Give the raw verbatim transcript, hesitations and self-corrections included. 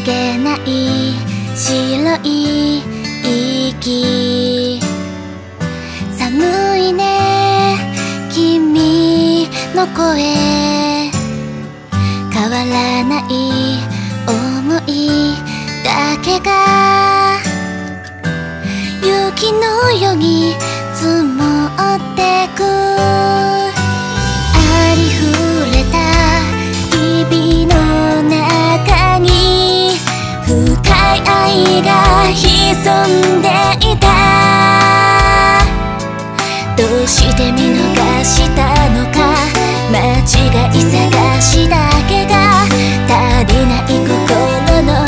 げない白い息、寒いね君の声、変わらない想いだけが雪のように積もってく、ありふれた日々の中に深い愛が潜んでいた。どうして見逃したのか、間違い探しだけが足りない心の